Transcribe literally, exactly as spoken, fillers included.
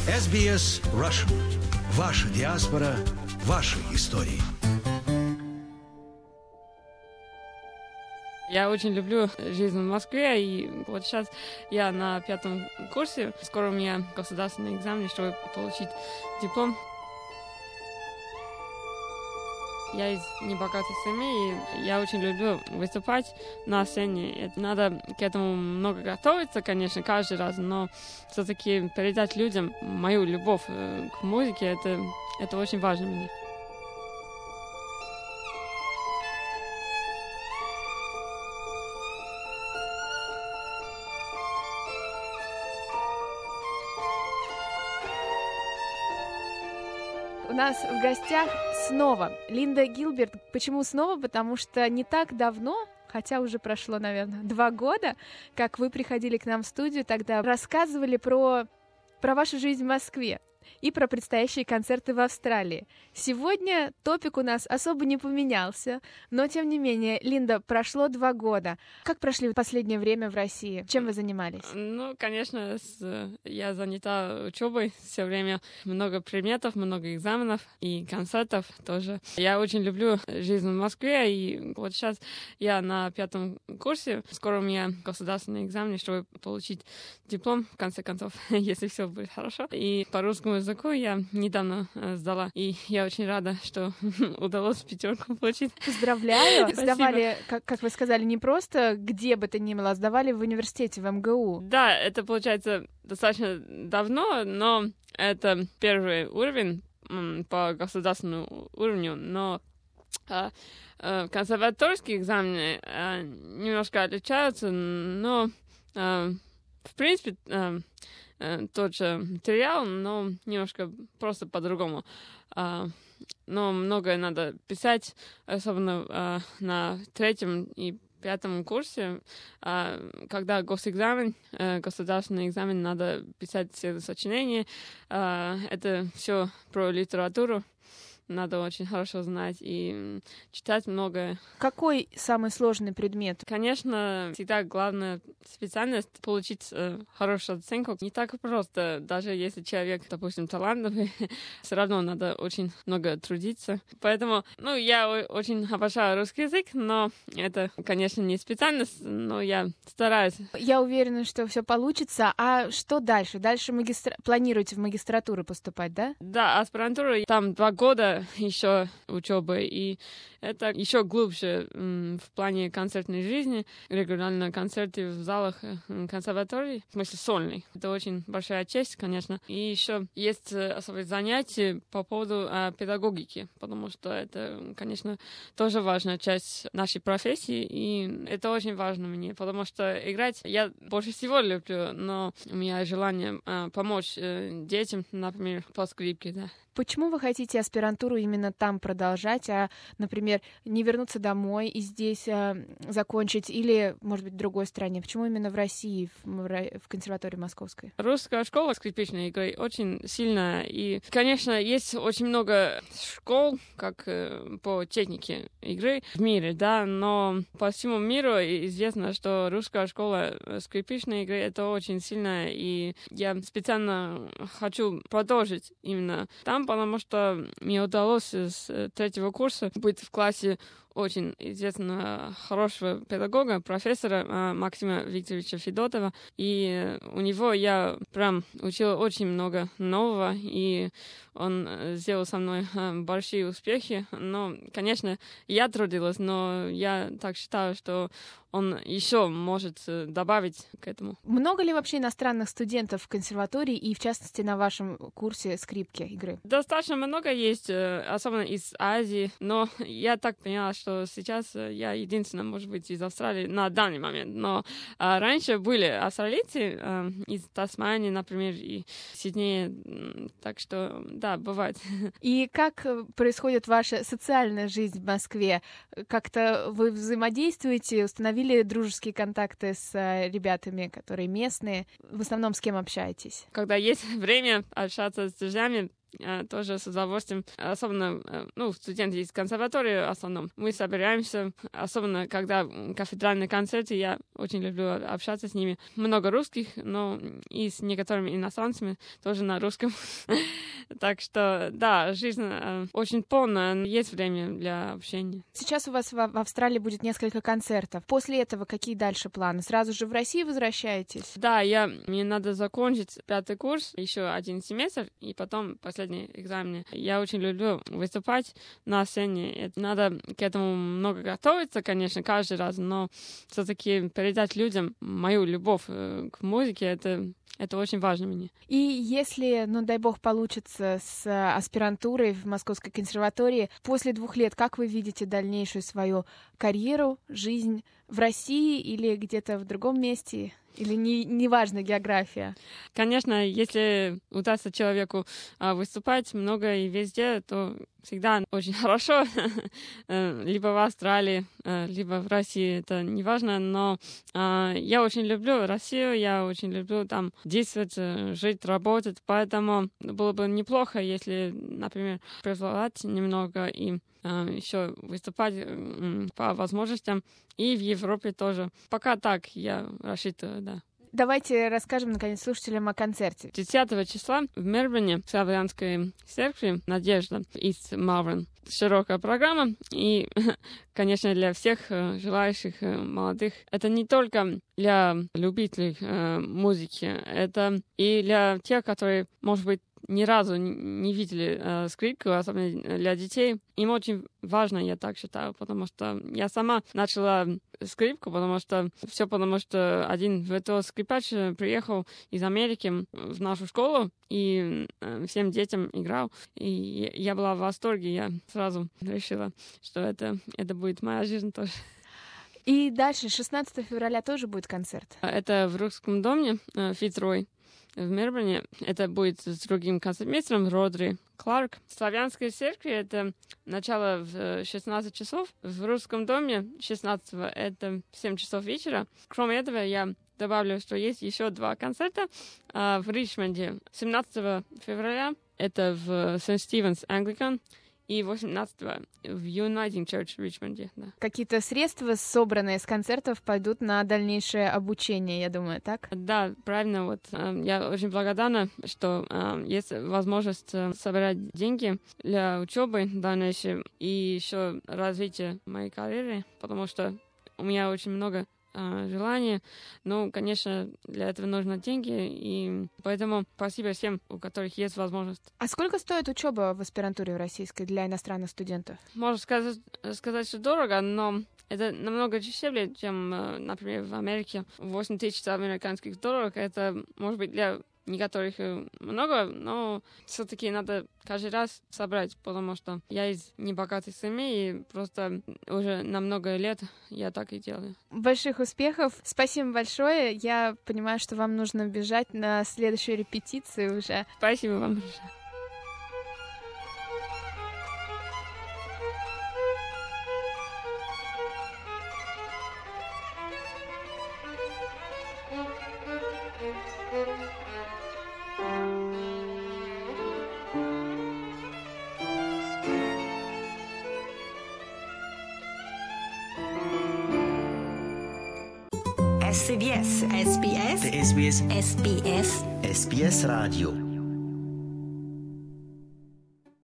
эс би эс Russian. Ваша диаспора, ваши истории. Я очень люблю жизнь в Москве, и вот сейчас я на пятом курсе. Скоро у меня государственный экзамен, чтобы получить диплом. Я из небогатой семьи, и я очень люблю выступать на сцене. Это надо к этому много готовиться, конечно, каждый раз, но все-таки передать людям мою любовь к музыке, это, это очень важно мне. У нас в гостях снова Линда Гилберт. Почему снова? Потому что не так давно, хотя уже прошло, наверное, два года, как вы приходили к нам в студию, тогда рассказывали про, про вашу жизнь в Москве и про предстоящие концерты в Австралии. Сегодня топик у нас особо не поменялся, но, тем не менее, Линда, прошло два года. Как прошли последнее время в России? Чем вы занимались? Ну, конечно, с... я занята учебой все время. Много предметов, много экзаменов и концертов тоже. Я очень люблю жизнь в Москве, и вот сейчас я на пятом курсе. Скоро у меня государственный экзамен, чтобы получить диплом, в конце концов, если все будет хорошо. И по русскому языку я недавно э, сдала, и я очень рада, что удалось пятерку получить. Поздравляю! Сдавали, как, как вы сказали, не просто где бы то ни было, а сдавали в университете, в эм гэ у. Да, это получается достаточно давно, но это первый уровень м, по государственному уровню, но э, э, консерваторские экзамены э, немножко отличаются, но э, в принципе э, тот же материал, но немножко просто по-другому. А, но многое надо писать, особенно а, на третьем и пятом курсе, а, когда госэкзамен, а, государственный экзамен, надо писать все сочинения. А, это все про литературу. Надо очень хорошо знать и читать многое. Какой самый сложный предмет? Конечно, всегда главная специальность — получить э, хорошую оценку. Не так просто. Даже если человек, допустим, талантливый, все равно надо очень много трудиться. Поэтому, ну, я о- очень обожаю русский язык, но это, конечно, не специальность, но я стараюсь. Я уверена, что все получится. А что дальше? Дальше магистра... планируете в магистратуру поступать, да? Да, аспирантура, там два года еще учебы, и это еще глубже м, в плане концертной жизни, регулярно концерты в залах м, консерватории, в смысле сольный. Это очень большая честь, конечно. И еще есть особые занятия по поводу а, педагогики, потому что это, конечно, тоже важная часть нашей профессии, и это очень важно мне, потому что играть я больше всего люблю, но у меня желание а, помочь а, детям, например, по скрипке, да. Почему вы хотите аспирантуру именно там продолжать, а, например, не вернуться домой и здесь а, закончить, или, может быть, в другой стране? Почему именно в России, в, в консерватории Московской? Русская школа скрипичной игры очень сильная, и, конечно, есть очень много школ, как э, по технике игры в мире, да, но по всему миру известно, что русская школа скрипичной игры — это очень сильная, и я специально хочу продолжить именно там, потому что мне удалось с третьего курса быть в классе очень известного хорошего педагога, профессора Максима Викторовича Федотова. И у него я прям учила очень много нового, и он сделал со мной большие успехи. Но, конечно, я трудилась, но я так считаю, что он еще может добавить к этому. Много ли вообще иностранных студентов в консерватории и, в частности, на вашем курсе скрипки игры? Достаточно много есть, особенно из Азии, но я так поняла, что сейчас я единственная, может быть, из Австралии на данный момент. Но а, раньше были австралийцы а, из Тасмании, например, и Сиднея, так что, да, бывает. И как происходит ваша социальная жизнь в Москве? Как-то вы взаимодействуете, установили дружеские контакты с ребятами, которые местные? В основном с кем общаетесь? Когда есть время общаться с друзьями, тоже с удовольствием, особенно, ну, студенты из консерватории в основном, мы собираемся, особенно когда кафедральные концерты, я очень люблю общаться с ними. Много русских, но и с некоторыми иностранцами тоже на русском. Так что, да, жизнь очень полная, есть время для общения. Сейчас у вас в Австралии будет несколько концертов. После этого какие дальше планы? Сразу же в Россию возвращаетесь? Да, я, мне надо закончить пятый курс, еще один семестр, и потом последний экзамен. Я очень люблю выступать на сцене. Это, надо к этому много готовиться, конечно, каждый раз, но все-таки передать людям мою любовь к музыке, это, это очень важно мне. И если, ну дай бог, получится с аспирантурой в Московской консерватории, после двух лет, как вы видите дальнейшую свою карьеру, жизнь в России или где-то в другом месте? Или не, не важна география? Конечно, если удастся человеку а, выступать много и везде, то всегда очень хорошо. Либо в Австралии, либо в России, это не важно. Но а, я очень люблю Россию, я очень люблю там действовать, жить, работать. Поэтому было бы неплохо, если, например, преподавать немного и а, еще выступать по возможностям. И в Европе тоже. Пока так я рассчитываю, да. Давайте расскажем, наконец, слушателям о концерте. десятого числа в Мельбурне, в Славянской церкви «Надежда» из Малвern. Широкая программа, и, конечно, для всех желающих молодых. Это не только для любителей э, музыки, это и для тех, которые, может быть, ни разу не видели э, скрипку, особенно для детей. Им очень важно, я так считаю, потому что я сама начала скрипку, потому что все потому, что один виртуоз скрипач приехал из Америки в нашу школу и э, всем детям играл. И я была в восторге, я сразу решила, что это, это будет моя жизнь тоже. И дальше, шестнадцатого февраля тоже будет концерт. Это в Русском доме э, Фицрой в Мельбурне. Это будет с другим концертмейстером Родри Кларк. В Славянской церкви это начало в шестнадцать часов. В Русском доме шестнадцатого это в семь часов вечера. Кроме этого, я добавлю, что есть еще два концерта а, в Ричмонде. семнадцатого февраля это в Сент-Стивенс Anglican. И восемнадцатого в Uniting Church в Ричмонде. Да. Какие-то средства, собранные с концертов, пойдут на дальнейшее обучение, я думаю, так? Да, правильно. Вот э, я очень благодарна, что э, есть возможность э, собирать деньги для учебы дальнейшей и еще развития моей карьеры, потому что у меня очень много желание. Ну, конечно, для этого нужны деньги, и поэтому спасибо всем, у которых есть возможность. А сколько стоит учеба в аспирантуре в российской для иностранных студентов? Можно сказать, сказать, что дорого, но это намного дешевле, чем, например, в Америке. восемь тысяч американских долларов, это, может быть, для некоторых много, но все-таки надо каждый раз собрать, потому что я из небогатой семьи, и просто уже на много лет я так и делаю. Больших успехов! Спасибо большое! Я понимаю, что вам нужно бежать на следующую репетицию уже. Спасибо вам большое! S B S, S B S, S B S, S B S, S B S Radio.